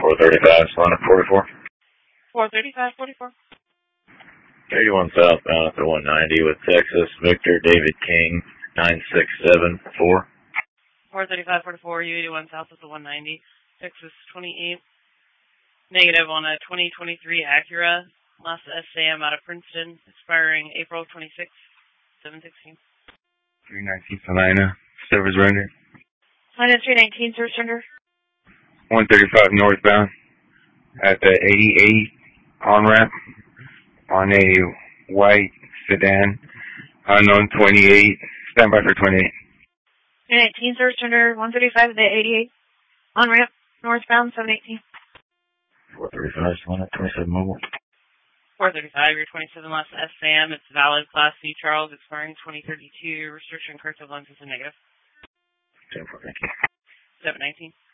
435, line up 44. 435, 44. 31 southbound at the 190 with Texas, Victor David King, 9674. 435, 44, U81 south of the 190, Texas 28. Negative on a 2023 Acura, last SAM out of Princeton, expiring April 26, 716. 319 Salina, service render. Line 319, service render. 135 northbound at the 88 on-ramp on a white sedan, unknown 28, stand by for 28. 319, service render, 135 at the 88, on-ramp, northbound, 718. 435, line up 27 mobile. 435, your 27 last SAM, it's valid, Class C, Charles, expiring 2032, restriction corrective lenses and negative. 10-4, thank you. 719.